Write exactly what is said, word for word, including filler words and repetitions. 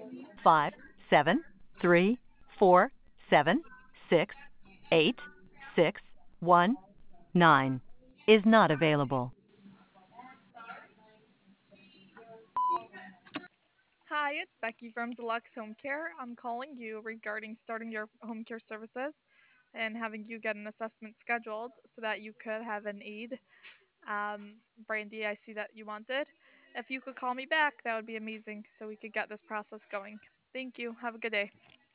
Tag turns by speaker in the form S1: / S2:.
S1: five seven three four seven six eight six one nine is not available.
S2: Hi, it's Becky from Deluxe Home Care. I'm calling you regarding starting your home care services and having you get an assessment scheduled so that you could have an aide. Um, Brandy, I see that you wanted. If you could call me back, that would be amazing so we could get this process going. Thank you. Have a good day.